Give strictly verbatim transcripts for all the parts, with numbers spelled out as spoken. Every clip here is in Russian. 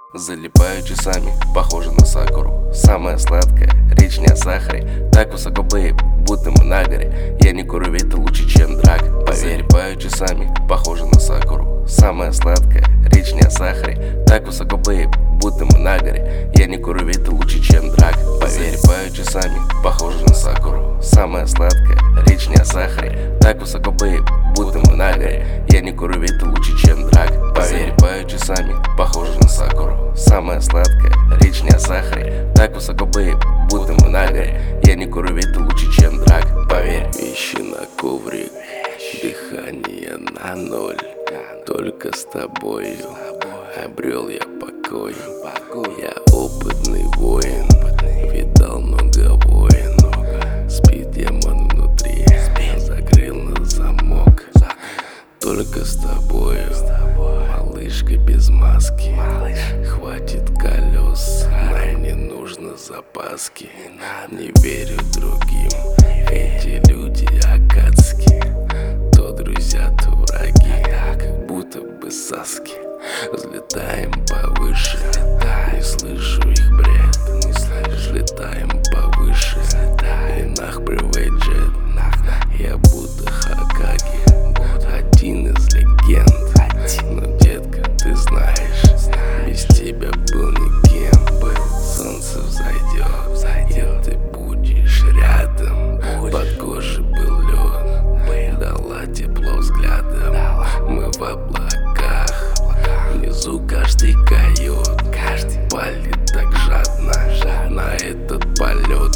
Залипаю часами, похоже на сакуру. Самая сладкая, речь не о сахаре. Так высоко, бейб, будто мы на горе. Я не курю, ведь это лучше, чем драк. Поверь, залипаю часами, похоже на сакуру. Самая сладкая, речь не о сахаре. Так высоко, бейб, будто мы на горе. Я не курю, ведь это лучше, чем драк. Поверь, залипаю часами, похоже на сакуру. Самая сладкая, речь не о сахаре. Так высоко, бейб, будто мы на горе. Я не курю, ведь это лучше, чем драк. Поверь, залипаю часами, похоже на сакуру. Самая сладкая, речь не о сахаре. Так высоко, бейб, будто мы на горе. Я не курю, ведь это лучше, чем драк. Поверь. Вещи на коврик, дыхание на ноль. Только с тобою обрел я покой. Я опытный воин, видал много войн. Спит демон внутри, закрыл на замок. Только с тобою, малышка без маски. Хватит колес, нам не нужно запаски. Не верю другим, эти люди акадские. То друзья, то враги, как будто бы Саски. Взлетаем повыше, не слышу их бред. Взлетаем повыше, и нах привет джет. Я будто Хокаги, один из легенд. Но, детка, ты знаешь, без тебя был никем. Солнце взойдет, и ты будешь рядом. Под кожей был лед, дала тепло взглядом. Мы в облаках, внизу каждый койот. Палит так жадно на этот полет.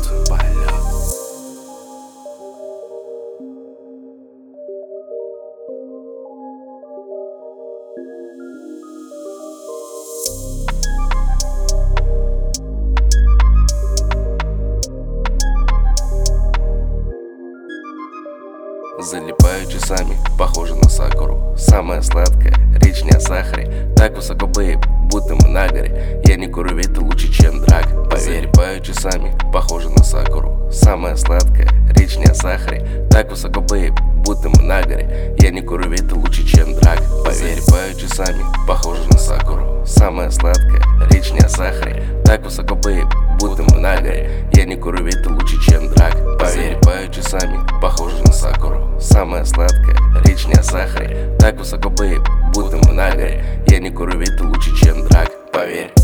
Залипаю часами, похоже на сакуру. Самая сладкая, речь не о сахаре. Так высоко, бейб, будто мы на горе. Я не курю, ведь это лучше, чем драк. Поверь, залипаю часами, похоже на сакуру. Самая сладкая, речь не о сахаре. Так высоко, бейб, будто мы на горе. Я не курю, ведь это лучше, чем драк. Поверь, залипаю часами, похоже на сакуру. Самая сладкая, речь не о сахаре. Так высоко, бейб, будто мы на горе. Я не курю, ведь это лучше, чем драк. Поверь, залипаю часами, похоже на сакуру. Самая сладкая, речь не о сахаре. Так высоко, бейб, будто мы на горе. Я не курю, ведь это лучше, чем драк. Поверь.